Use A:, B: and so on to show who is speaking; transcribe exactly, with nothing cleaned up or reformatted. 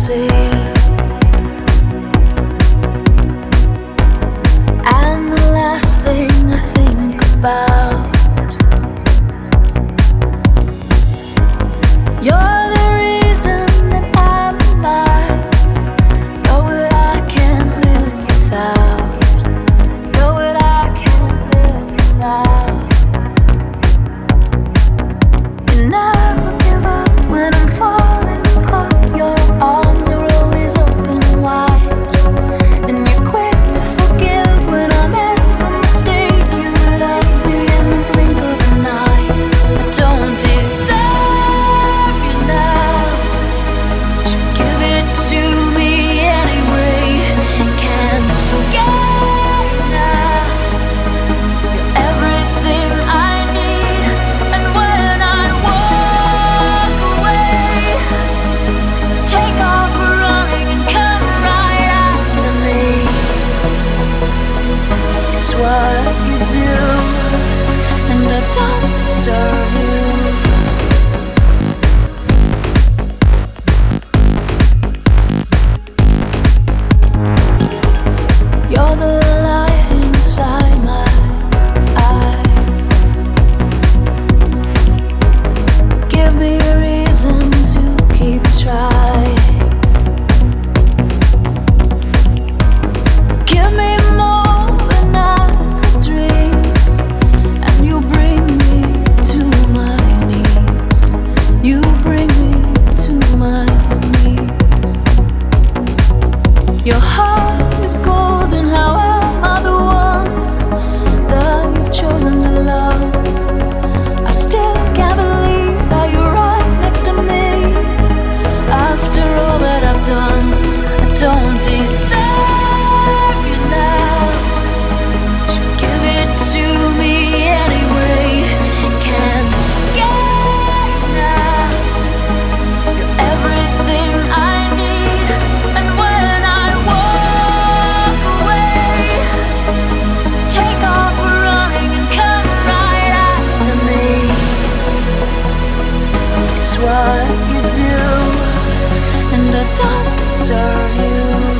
A: see. And the last thing I think about, you're the reason that I'm alive. You're what I can't live without. You're what I can't live without. You never give up when I'm falling apart. Your arms are always open wide, and you're quick to forgive when I make a mistake. You love me in the blink of an eye. I don't deserve you now, but you give it to me anyway. Can't forget now. You're everything I need, and when I walk away, take off running and come right after me. It's what you do, and I don't deserve you. You're the light inside my eyes. Give me a reason to keep trying. Give me more than I could dream, and you bring me to my knees. You bring me to my knees. Your heart is golden, how am I the one that you've chosen to love? I still can't believe that you're right next to me. After all that I've done, I don't deserve you now, but you give it to me anyway. Can't get now. You're everything I need, and when I walk away, take off running and come right after me. It's what you do, and I don't deserve you.